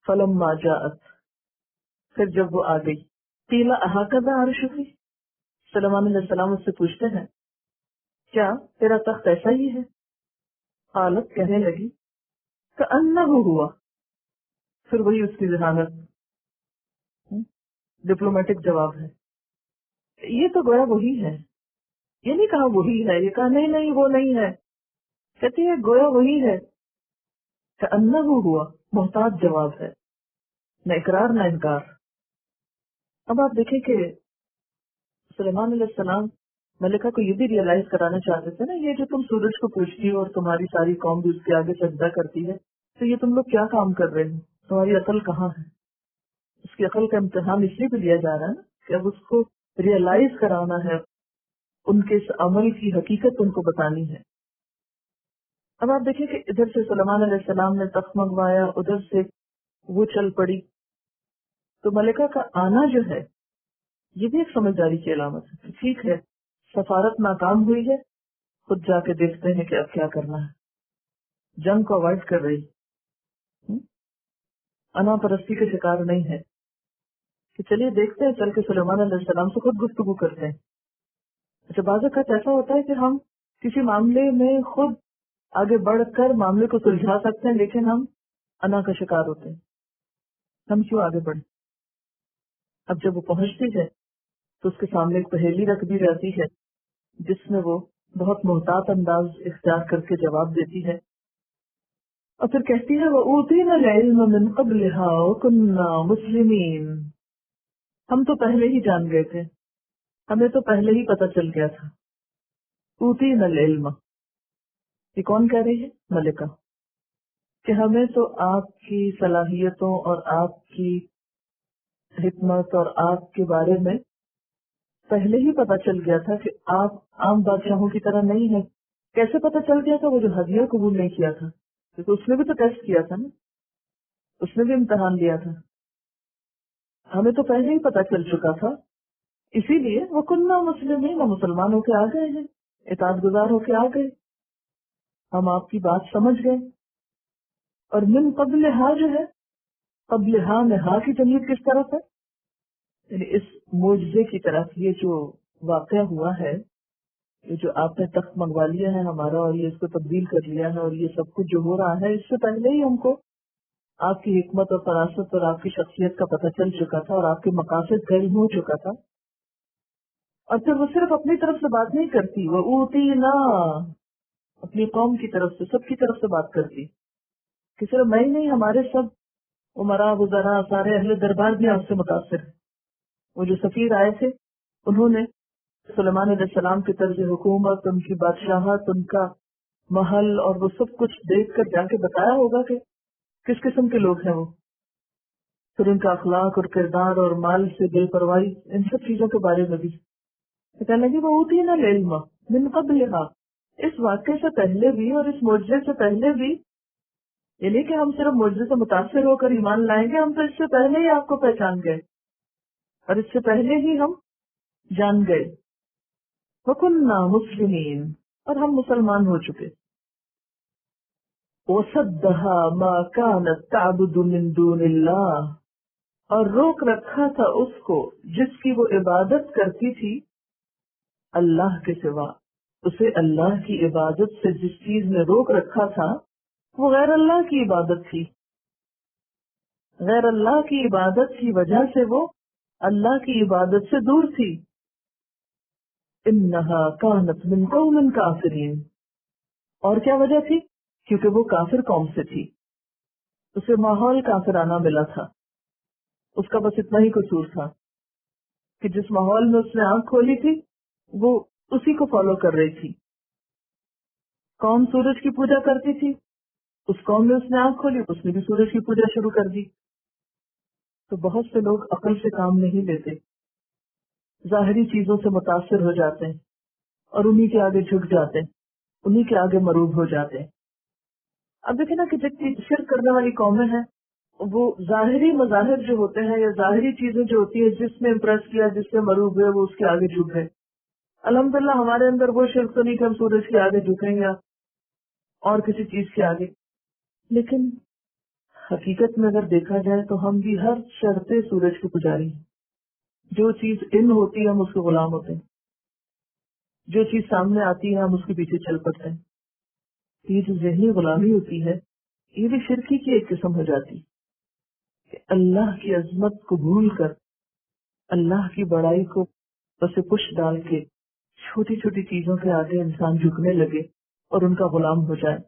فلما جاءت، پھر جب وہ آ گئی، قیل اہکذا عرشک، سلیمان علیہ السلام اس سے پوچھتے ہیں کیا تیرا تخت ایسا ہی ہے؟ قالت، کہنے لگی کأنہ ہوا، پھر وہی اس کی ذہانت، ڈپلومیٹک جواب ہے، یہ تو گویا وہی ہے، یہ نہیں کہا وہی ہے، یہ کہا نہیں نہیں وہ نہیں ہے، کہتی ہے گویا وہی ہے، کأنہ ہوا، محتاط جواب ہے، نہ اقرار نہ انکار۔ اب آپ دیکھیں کہ سلیمان علیہ السلام ملکہ کو یہ بھی ریئلائز کرانا چاہتے تھے نا، یہ جو تم سورج کو پوچھتی ہو اور تمہاری ساری قوم بھی اس کے آگے سجدہ کرتی ہے، تو یہ تم لوگ کیا کام کر رہے ہو، تمہاری عقل کہاں ہے؟ اس کی عقل کا امتحان اس لیے بھی لیا جا رہا ہے نا کہ اب اس کو ریئلائز کرانا ہے، ان کے اس عمل کی حقیقت ان کو بتانی ہے۔ اب آپ دیکھیں کہ ادھر سے سلیمان علیہ السلام نے تخت منگوایا، ادھر سے وہ چل پڑی، تو ملکہ کا آنا جو ہے یہ بھی ایک سمجھداری کی علامت ہے۔ ٹھیک ہے، سفارت ناکام ہوئی ہے، خود جا کے دیکھتے ہیں کہ اب کیا کرنا ہے، جنگ کو اوائڈ کر رہی، انا پرستی کے شکار نہیں ہے کہ چلیے دیکھتے ہیں، چل کے سلیمان علیہ السلام سے خود گفتگو کرتے ہیں۔ اچھا، بعض اوقات ایسا ہوتا ہے کہ ہم کسی معاملے میں خود آگے بڑھ کر معاملے کو سلجھا سکتے ہیں، لیکن ہم انا کا شکار ہوتے ہیں، ہم کیوں آگے بڑھیں؟ اب جب وہ پہنچتی ہے تو اس کے سامنے ایک پہیلی رکھ دی جاتی ہے جس میں وہ بہت محتاط انداز اختیار کر کے جواب دیتی ہے، اور پھر کہتی ہے وَأُوتِينَا الْعِلْمَ مِنْ قَبْلِهَا وَكُنَّا مُسْلِمِينَ، ہم تو پہلے ہی جان گئے تھے، ہمیں تو پہلے ہی پتہ چل گیا تھا۔ اوتینا العلم، یہ کون کہہ رہی ہے؟ ملکہ، کہ ہمیں تو آپ کی صلاحیتوں اور آپ کی حکمت اور آپ کے بارے میں پہلے ہی پتہ چل گیا تھا کہ آپ عام بادشاہوں کی طرح نہیں ہیں۔ کیسے پتہ چل گیا تھا؟ وہ جو ہدیہ قبول نہیں کیا تھا، کیونکہ اس نے بھی تو ٹیسٹ کیا تھا نا، اس نے بھی امتحان لیا تھا، ہمیں تو پہلے ہی پتہ چل چکا تھا، اسی لیے وہ کننا مسلمین، وہ مسلمان ہو کے آ گئے ہیں، اطاعت گزار ہو کے آ گئے، ہم آپ کی بات سمجھ گئے۔ اور من قبل ہا جو ہے، قبل ہا میں ہا کی ضمیر کس طرف ہے؟ یعنی اس معجزے کی طرف، یہ جو واقعہ ہوا ہے، یہ جو آپ نے تخت منگوا لیا ہے ہمارا اور یہ اس کو تبدیل کر لیا ہے اور یہ سب کچھ جو ہو رہا ہے، اس سے پہلے ہی ہم کو آپ کی حکمت اور فراست اور آپ کی شخصیت کا پتہ چل چکا تھا اور آپ کے مقاصد علم ہو چکا تھا۔ اور پھر وہ صرف اپنی طرف سے بات نہیں کرتی، وہ اوتینا، اپنی قوم کی طرف سے، سب کی طرف سے بات کرتی، کہ صرف میں ہی نہیں، ہمارے سب عمرا وزراء سارے اہل دربار بھی آپ سے متاثر ہیں۔ وہ جو سفیر آئے تھے انہوں نے سلیمان علیہ السلام کی طرز حکومت، ان کی بادشاہت، ان کا محل اور وہ سب کچھ دیکھ کر جا کے بتایا ہوگا کہ کس قسم کے لوگ ہیں وہ، پھر ان کا اخلاق اور کردار اور مال سے بے پرواہی، ان سب چیزوں کے بارے میں بھی کہنے لگی وہ اوتینا العلم من قبلہا، اس واقعے سے پہلے بھی اور اس معجزے سے پہلے بھی، یہ نہیں کہ ہم صرف معجزے سے متاثر ہو کر ایمان لائیں گے، ہم تو اس سے پہلے ہی آپ کو پہچان گئے اور اس سے پہلے ہی ہم جان گئے۔ وَكُنَّا مُسْلِمِينَ، اور ہم مسلمان ہو چکے۔ وَصَدَّهَا مَا كَانَتْ تَعْبُدُ مِن دُونِ اللَّهِ، اور روک رکھا تھا اس کو جس کی وہ عبادت کرتی تھی اللہ کے سوا، اسے اللہ کی عبادت سے جس چیز نے روک رکھا تھا وہ غیر اللہ کی عبادت تھی، غیر اللہ کی عبادت کی وجہ سے وہ اللہ کی عبادت سے دور تھی۔ انہا کانت من قوم کافرین، اور کیا وجہ تھی؟ کیونکہ وہ کافر قوم سے تھی، اسے ماحول کافرانہ ملا تھا، اس کا بس اتنا ہی قصور تھا کہ جس ماحول میں اس نے آنکھ کھولی تھی وہ اسی کو فالو کر رہی تھی۔ قوم سورج کی پوجا کرتی تھی، اس قوم میں اس نے آنکھ کھولی، اس نے بھی سورج کی پوجا شروع کر دی۔ تو بہت سے لوگ عقل سے کام نہیں لیتے، ظاہری چیزوں سے متاثر ہو جاتے ہیں اور انہی کے آگے جھک جاتے ہیں، انہی کے آگے مروب ہو جاتے ہیں۔ اب دیکھیں نا کہ جتنی شرک کرنے والی قومیں ہیں وہ ظاہری مظاہر جو ہوتے ہیں یا ظاہری چیزیں جو ہوتی ہیں، جس نے امپریس کیا، جس سے مروب ہوئے، وہ اس کے آگے جھک گئے۔ الحمدللہ ہمارے اندر وہ شرک تو نہیں کہ ہم سورج کے آگے جھکیں یا اور کسی چیز کے آگے، لیکن حقیقت میں اگر دیکھا جائے تو ہم بھی ہر چڑھتے سورج کے پجاری ہیں. جو چیز ان ہوتی ہے ہم اس کے غلام ہوتے ہیں، جو چیز سامنے آتی ہے ہم اس کے پیچھے چل پڑتے ہیں. یہ جو ذہنی غلامی ہوتی ہے یہ بھی شرکی کی ایک قسم ہو جاتی کہ اللہ کی عظمت کو بھول کر اللہ کی بڑائی کو بس پش ڈال کے چھوٹی چھوٹی چیزوں کے آگے انسان جھکنے لگے اور ان کا غلام ہو جائے.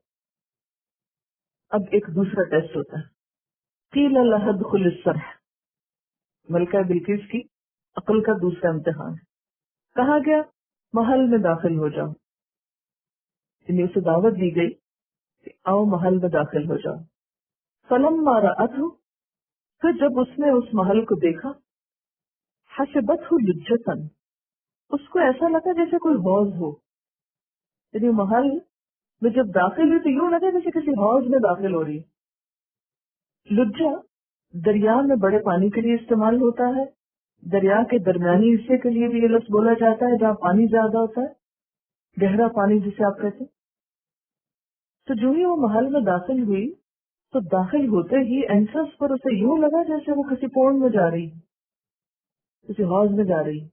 اب ایک دوسرا ٹیسٹ ہوتا ہے، قیل لها ادخل الصرح، ملکہ بلقیس کی عقل کا دوسرا امتحان. کہا گیا محل میں داخل ہو جاؤ، یعنی اسے دعوت دی گئی کہ آؤ محل میں داخل ہو جاؤ. فلما رأته، پھر جب اس نے اس محل کو دیکھا، حسبته لجة، اس کو ایسا لگا جیسے کوئی حوض ہو. یعنی محل میں جب داخل ہوئی تو یوں لگا جیسے کسی حوض میں داخل ہو رہی ہے. لجہ دریا میں بڑے پانی کے لیے استعمال ہوتا ہے، دریا کے درمیانی حصے کے لیے بھی یہ لفظ بولا جاتا ہے جہاں پانی زیادہ ہوتا ہے، گہرا پانی جسے آپ کہتے ہیں. تو جو ہی وہ محل میں داخل ہوئی تو داخل ہوتے ہی انٹرنس پر اسے یوں لگا جیسے وہ کسی پونڈ میں جا رہی، کسی حوض میں جا رہی.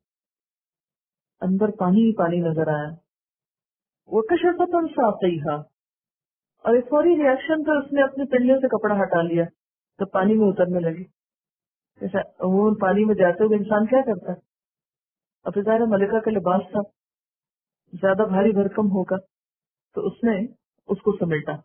اندر پانی ہی پانی نظر آیا. وہ کشفت ساقیہا، اور ایک فوری ریئیکشن پر اس نے اپنے پنڈلیوں سے کپڑا ہٹا لیا تو پانی میں اترنے لگی. جیسا عموماً پانی میں جاتے ہوئے انسان کیا کرتا ہے، اب ظاہر ملکہ کا لباس تھا، زیادہ بھاری بھرکم ہوگا تو اس نے اس کو سمیٹا.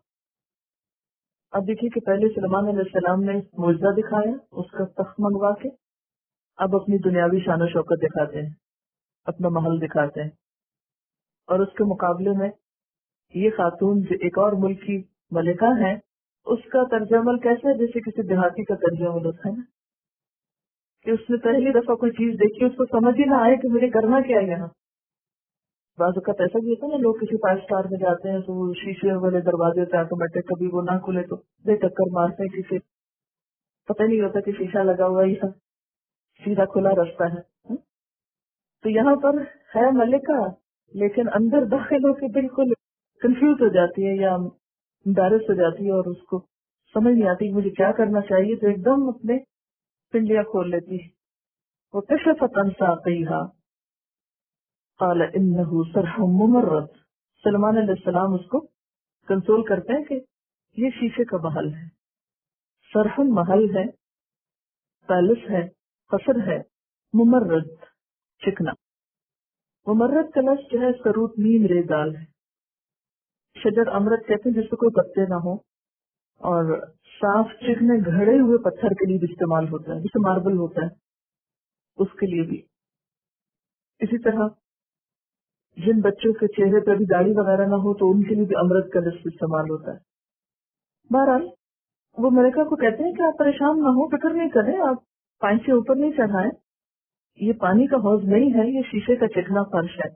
اب دیکھیے کہ پہلے سلیمان علیہ السلام نے معجزہ دکھایا اس کا تخت منگوا کے، اب اپنی دنیاوی شان و شوکت دکھاتے ہیں، اپنا محل دکھاتے ہیں. اور اس کے مقابلے میں یہ خاتون جو ایک اور ملک کی ملکہ ہے، اس کا طرز عمل کیسا ہے، جیسے کسی دیہاتی کا طرز عمل ہوتا ہے نا، کہ اس نے پہلی دفعہ کوئی چیز دیکھی اس کو سمجھ ہی نہ آئے کہ مجھے کرنا کیا ہے یہاں. بعض اوقات ایسا بھی ہوتا ہے نا، لوگ کسی 5 اسٹار میں جاتے ہیں تو وہ شیشے والے دروازے سے آٹومیٹک کبھی وہ نہ کھلے تو بے ٹکر مارتے ہیں، کسی پتہ نہیں ہوتا کہ شیشہ لگا ہوا یا سیدھا کھلا رستہ ہے. تو یہاں پر ہے ملکہ لیکن اندر داخل ہو کے بالکل کنفیوز ہو جاتی ہے یا امبیرس ہو جاتی ہے اور اس کو سمجھ نہیں آتی کہ مجھے کیا کرنا چاہیے، تو ایک دم اپنے پنڈلیاں کھول لیتی ہے. وہ کشفت عن ساقیہا قال انہ صرح ممرد. سلمان علیہ السلام اس کو کنسول کرتے ہیں کہ یہ شیشے کا محل ہے، صرح محل ہے، پیلس ہے، قصر ہے، ممرد چکنا. ممرد کا لفظ جو ہے اس کا روٹ میم رے دال ہے. شجر امرت کہتے ہیں جس کو کوئی پتے نہ ہو، اور صاف چکنے گھڑے ہوئے پتھر کے لیے بھی استعمال ہوتا ہے، جیسے ماربل ہوتا ہے اس کے لیے بھی. اسی طرح جن بچوں کے چہرے پہ بھی داڑھی وغیرہ نہ ہو تو ان کے لیے بھی امرت کا لفظ استعمال ہوتا ہے. بہرحال وہ ملکہ کو کہتے ہیں کہ آپ پریشان نہ ہو، فکر نہیں کریں، آپ پانی سے اوپر نہیں چڑھائیں، یہ پانی کا حوض نہیں ہے، یہ شیشے کا چکنا فرش ہے.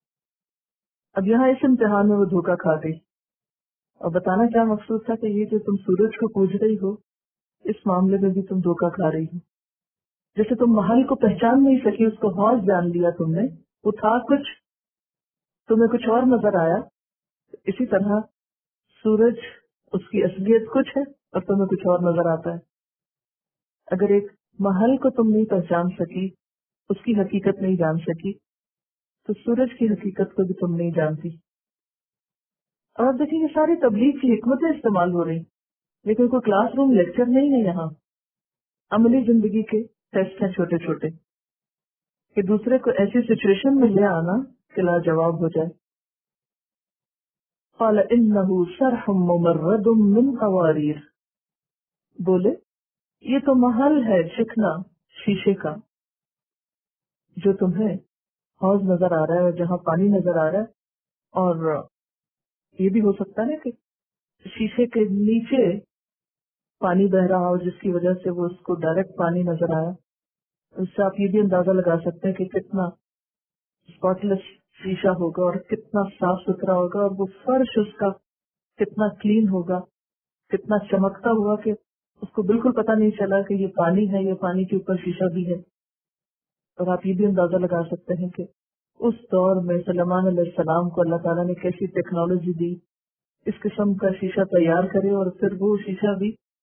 اب یہاں اس امتحان میں وہ دھوکہ کھا گئی، اور بتانا کیا مقصود تھا کہ یہ جو تم سورج کو پوج رہی ہو اس معاملے میں بھی تم دھوکہ کھا رہی ہو. جیسے تم محل کو پہچان نہیں سکی، اس کو حوض جان لیا تم نے، وہ تھا کچھ، تمہیں کچھ اور نظر آیا. اسی طرح سورج اس کی اصلیت کچھ ہے اور تمہیں کچھ اور نظر آتا ہے. اگر ایک محل کو تم نہیں پہچان سکی، اس کی حقیقت نہیں جان سکی، تو سورج کی حقیقت کو بھی تم نہیں جانتی. اور اب دیکھیں یہ ساری تبلیغ کی حکمتیں استعمال ہو رہی، لیکن کوئی کلاس روم لیکچر نہیں ہے یہاں، عملی زندگی کے ٹیسٹ ہیں چھوٹے چھوٹے کہ دوسرے کو ایسی سچویشن میں لے آنا کہ لاجواب ہو جائے. قال انه صرح ممرد من قواریر، بولے یہ تو محل ہے چکنا شیشے کا، جو تمہیں حوض نظر آ رہا ہے جہاں پانی نظر آ رہا ہے. اور یہ بھی ہو سکتا ہے کہ شیشے کے نیچے پانی بہ رہا ہو جس کی وجہ سے وہ اس کو ڈائریکٹ پانی نظر آیا. اس سے آپ یہ بھی اندازہ لگا سکتے ہیں کہ کتنا اسپاٹ لیس شیشہ ہوگا اور کتنا صاف ستھرا ہوگا، اور وہ فرش اس کا کتنا کلین ہوگا، کتنا چمکتا ہوا کہ اس کو بالکل پتہ نہیں چلا کہ یہ پانی ہے، یہ پانی کے اوپر شیشہ بھی ہے. اور آپ یہ بھی اندازہ لگا سکتے ہیں کہ اس دور میں سلیمان علیہ السلام کو اللہ تعالیٰ نے کیسی ٹیکنالوجی دی، اس قسم کا شیشہ تیار کرے اور پھر وہ شیشہ بھی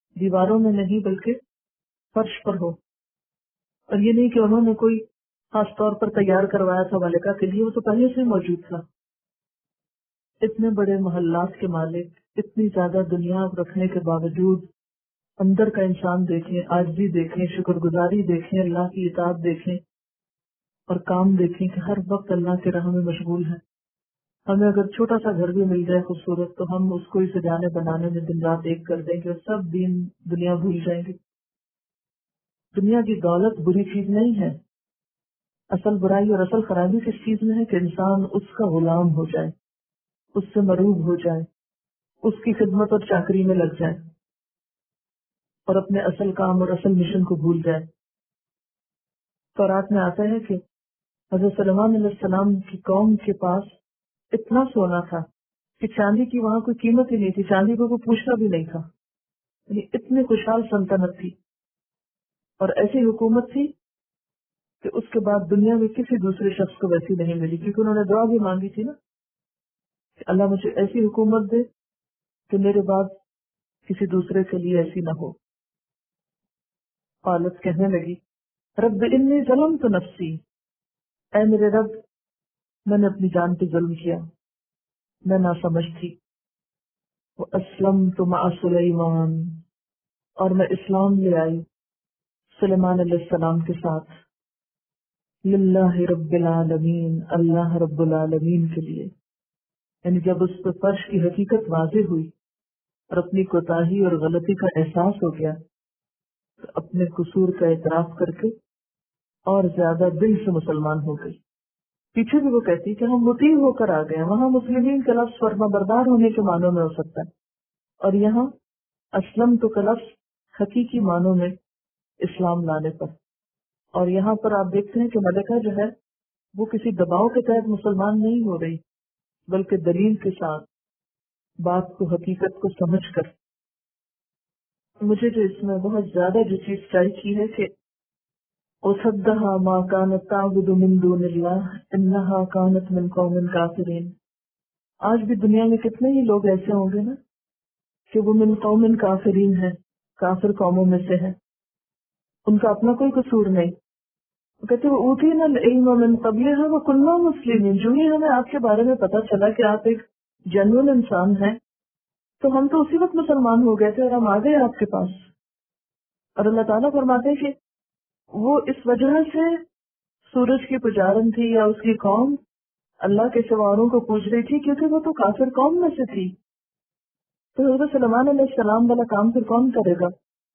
دیواروں میں نہیں بلکہ فرش پر ہو. اور یہ نہیں کہ انہوں نے کوئی خاص طور پر تیار کروایا تھا ملکہ کے لیے، وہ تو پہلے سے موجود تھا. اتنے بڑے محلات کے مالک، اتنی زیادہ دنیا رکھنے کے باوجود اندر کا انسان دیکھیں، عاجزی دیکھیں، شکر گزاری دیکھیں، اللہ کی اطاعت دیکھیں، اور کام دیکھیں کہ ہر وقت اللہ کے راہ میں مشغول ہے. ہمیں اگر چھوٹا سا گھر بھی مل جائے خوبصورت، تو ہم اس کو ہی سجانے بنانے میں دن رات ایک کر دیں گے اور سب دین دنیا بھول جائیں گے. دنیا کی دولت بری چیز نہیں ہے. اصل برائی اور اصل خرابی کس چیز میں ہے کہ انسان اس کا غلام ہو جائے، اس سے مروب ہو جائے، اس کی خدمت اور چاکری میں لگ جائے اور اپنے اصل کام اور اصل مشن کو بھول جائے. تورات میں آتا ہے کہ حضرت سلیمان علیہ السلام کی قوم کے پاس اتنا سونا تھا کہ چاندی کی وہاں کوئی قیمت ہی نہیں تھی، چاندی کو کوئی پوچھتا بھی نہیں تھا. یعنی اتنی خوشحال سلطنت تھی اور ایسی حکومت تھی کہ اس کے بعد دنیا میں کسی دوسرے شخص کو ویسی نہیں ملی، کیونکہ انہوں نے دعا بھی مانگی تھی نا کہ اللہ مجھے ایسی حکومت دے کہ میرے بعد کسی دوسرے کے لیے ایسی نہ ہو. قالت کہنے لگی رب انی ظلمت نفسی، اے میرے رب میں نے اپنی جان پہ ظلم کیا، میں ناسمجھ تھی. واسلمت مع سلیمان، اور میں اسلام لے آئی سلیمان علیہ السلام کے ساتھ. للہ رب العالمین، اللہ رب العالمین کے لیے. یعنی جب اس پہ فرش کی حقیقت واضح ہوئی اور اپنی کوتاہی اور غلطی کا احساس ہو گیا، تو اپنے قصور کا اعتراف کر کے اور زیادہ دل سے مسلمان ہو گئی. پیچھے بھی وہ کہتی کہ ہم مطیع ہو کر آ گئے. وہاں مسلمین کا لفظ فرما بردار ہونے کے معنوں میں ہو سکتا ہے، اور یہاں اسلم تو کا لفظ حقیقی معنوں میں اسلام لانے پر. اور یہاں پر آپ دیکھتے ہیں کہ ملکہ جو ہے وہ کسی دباؤ کے تحت مسلمان نہیں ہو رہی، بلکہ دلیل کے ساتھ بات کو، حقیقت کو سمجھ کر. مجھے جو اس میں بہت زیادہ جو چیز چاہیے ہے کہ وصدها ما كانت تعبد من دون الله انها كانت من قوم كافرين. آج بھی دنیا میں کتنے ہی لوگ ایسے ہوں گے نا کہ وہ من قوم کافرین ہیں، کافر قوموں میں سے ہیں، ان کا اپنا کوئی قصور نہیں. وہ کہتے وہ اوتینا العلم من قبلها وكنا مسلمین. جو ہی ہمیں آپ کے بارے میں پتا چلا کہ آپ ایک جنرل انسان ہیں، تو ہم تو اسی وقت مسلمان ہو گئے تھے اور ہم آ گئے آپ کے پاس. اور اللہ تعالیٰ فرماتے ہیں کہ وہ اس وجہ سے سورج کی پجارن تھی یا اس کی قوم اللہ کے سواروں کو پوچھ رہی تھی کیونکہ وہ تو کافر قوم میں سے تھی. تو حضرت سلیمان علیہ السلام والا کام پھر کون کرے گا؟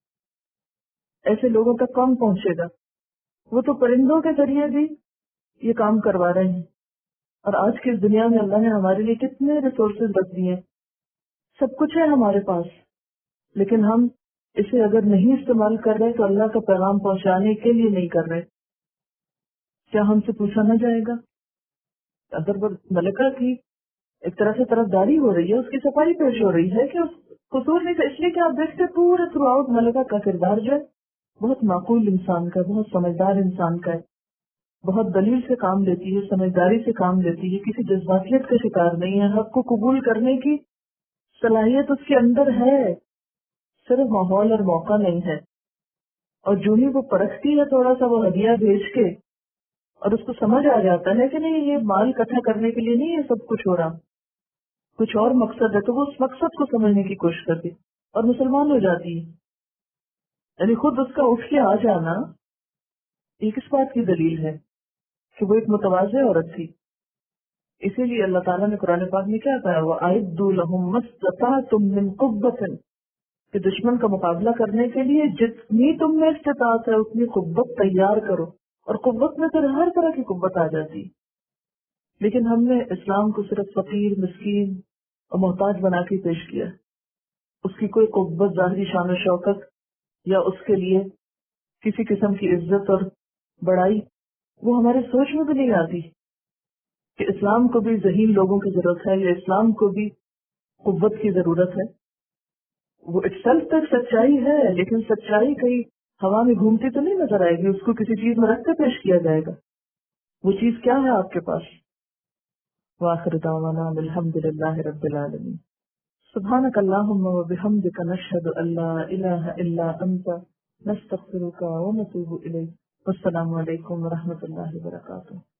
ایسے لوگوں تک کون پہنچے گا؟ وہ تو پرندوں کے ذریعے بھی یہ کام کروا رہے ہیں. اور آج کی اس دنیا میں اللہ نے ہمارے لیے کتنے ریسورسز رکھ دیے ہیں، سب کچھ ہے ہمارے پاس، لیکن ہم اسے اگر نہیں استعمال کر رہے تو اللہ کا پیغام پہنچانے کے لیے نہیں کر رہے. کیا ہم سے پوچھا نہ جائے گا؟ اگر وہ ملکہ کی ایک طرح سے طرفداری ہو رہی ہے، اس کی صفائی پیش ہو رہی ہے کہ اس قصور نہیں تھا، اس لیے کہ آپ دیکھتے پورے تھرو آؤٹ ملکہ کا کردار جو ہے بہت معقول انسان کا ہے، بہت سمجھدار انسان کا ہے، بہت دلیل سے کام لیتی ہے، سمجھداری سے کام لیتی ہے، کسی جذباتیت کا شکار نہیں ہے، حق کو قبول کرنے کی صلاحیت اس کے اندر ہے، صرف ماحول اور موقع نہیں ہے. اور جو ہی وہ پرکھتی ہے تھوڑا سا وہ ہدیہ بھیج کے، اور اس کو سمجھ آ جاتا ہے کہ نہیں یہ مال اکٹھا کرنے کے لیے نہیں یہ سب کچھ ہو رہا، کچھ اور مقصد ہے، تو وہ اس مقصد کو سمجھنے کی کوشش کرتی اور مسلمان ہو جاتی ہے. یعنی خود اس کا اٹھ کے آ جانا ایک اس بات کی دلیل ہے کہ وہ ایک متواضع عورت تھی. اسی لیے اللہ تعالیٰ نے قرآن پاک میں کیا کہا، وَأَعِدُّوا لَهُم مَّا اسْتَطَعْتُم مِّن قُوَّةٍ، کہ دشمن کا مقابلہ کرنے کے لیے جتنی تم میں استطاعت ہے اتنی قوت تیار کرو. اور قوت میں پھر ہر طرح کی قوت آ جاتی. لیکن ہم نے اسلام کو صرف فقیر، مسکین اور محتاج بنا کے پیش کیا. اس کی کوئی قوت، ظاہری شان و شوکت یا اس کے لیے کسی قسم کی عزت اور بڑائی وہ ہمارے سوچ میں بھی نہیں آتی کہ اسلام کو بھی ذہین لوگوں کی ضرورت ہے یا اسلام کو بھی قوت کی ضرورت ہے. وہ اٹسیلف تک سچائی ہے، لیکن سچائی کہیں ہوا میں گھومتی تو نہیں نظر آئے گی، اس کو کسی چیز میں رکھ کے پیش کیا جائے گا. وہ چیز کیا ہے آپ کے پاس؟ وآخر دعوانا الحمد للہ رب العالمین. سبحانک اللہم و بحمدک نشہد ان لا الہ الا انت نستغفرک و نتوب الیک. والسلام علیکم و رحمۃ اللہ وبرکاتہ.